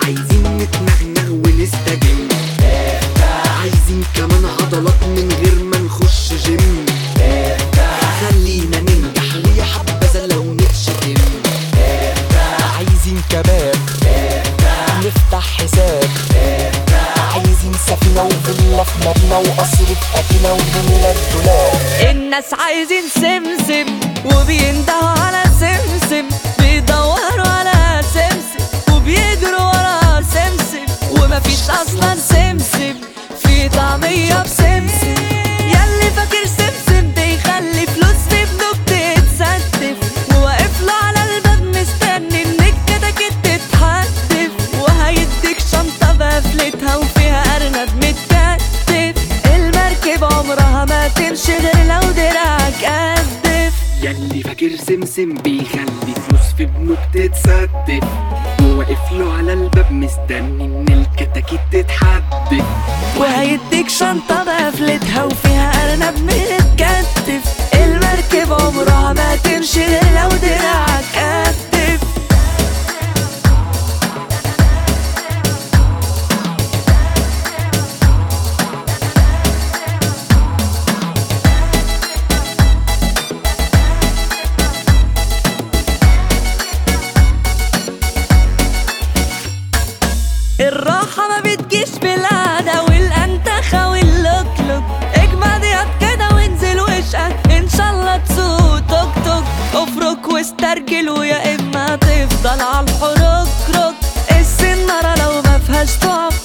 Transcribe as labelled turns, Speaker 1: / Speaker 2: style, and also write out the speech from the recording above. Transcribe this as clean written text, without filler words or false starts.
Speaker 1: عايزين نتنغنغ ونستجم، عايزين كمان عضلات من غير ما نخش جيم، خلينا ننجح ويا حبذا لو نتشتم،
Speaker 2: عايزين كباب نفتح حساب، عايزين سفينة وفيلا في مبنى وقصر في أدينا ونملى الدولاب.
Speaker 3: الناس عايزين سمسم وبيندهوا على سمسم، بيدوروا على سمسم وبيجروا ورا سمسم، ومفيش اصلا سمسم في طعمية بسمسم. ياللي فاكر سمسم بيخلي فلوس في بنوك تتستف، وواقف له على الباب مستني انك كتاكيت تتحدف، وهيديك شنطة بقفلتها وفيها ارنب متكتف. المركب عمرها ما تمشي غير لو دراعك قدف.
Speaker 1: ياللي فاكر سمسم بيخلي فلوس في بنوك تتستف، وواقف له على الباب مستني ان الكتاكيت تتحدف،
Speaker 3: وهيديك شنطة بقفلتها وفيها أرنب متكتف. المركب عمرها ما تمشي غير لو دراعك قدف. الراحة ما بتجيش بالقعدة والأنتخة واللوكلوك، اجمد ياض كده وانزل واشقى إن شاء الله تسوق توك توك. افرك واسترجل ويا إما تفضل عالحركرك. السنارة لو ما فيهاش طعم